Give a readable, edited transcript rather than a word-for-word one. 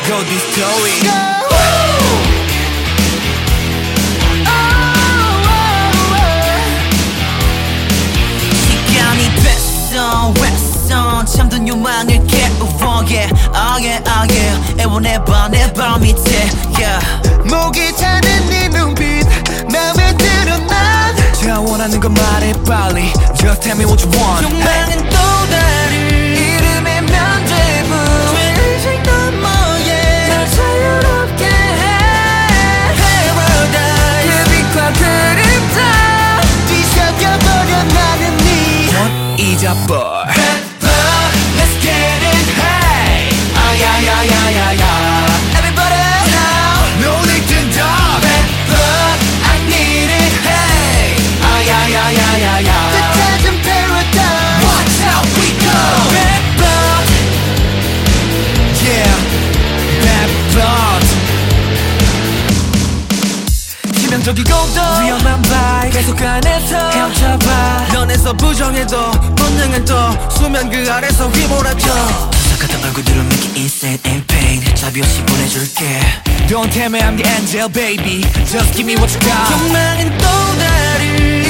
go this story. 시간이 됐어 왜서 잠든 욕망을 깨워 yeah oh yeah oh yeah 애원해봐 내 발 밑에 yeah 목이 타는 네 눈빛 맘에 들어 난 자 원하는 거 말해 빨리 Just tell me what you want. 욕망은 또 다른 이름의 면죄부 죄의식 너머에 날 자유롭게 해 Paradise 내 빛과 그림자 뒤섞여버려 나는 네 What is a boy? Bad boy, let's get it hey 아야야야야야 Everybody now No need to talk Bad boy, I need it hey 아야야야야야 The 찾은 paradise Watch out we go Bad blood Yeah Bad blood 치명적이고도 위험한 바이 계속 안에서 헤엄쳐봐 면에서 부정해도 본능은 또 수면 그 아래서 휘몰아쳐 같은 얼굴들을 make it insane and pain 자비 없이 보내줄게 Don't tell me I'm the angel baby Just give me what you got 욕망은 또 다른